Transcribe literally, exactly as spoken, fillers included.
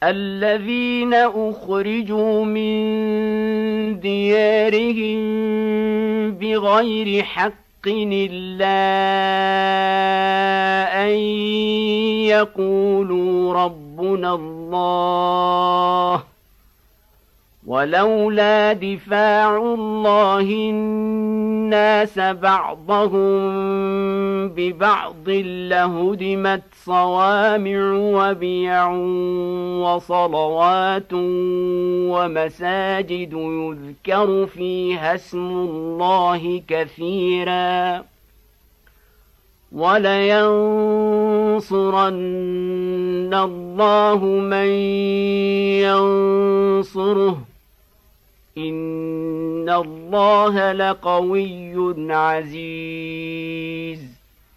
الذين أخرجوا من ديارهم بغير حق إلا أن يقولوا ربنا الله ولولا دفاع الله الناس بعضهم ببعض لهدمت صوامع وبيع وصلوات ومساجد يذكر فيها اسم الله كثيرا ولينصرن الله من ينصره إن الله لقوي عزيز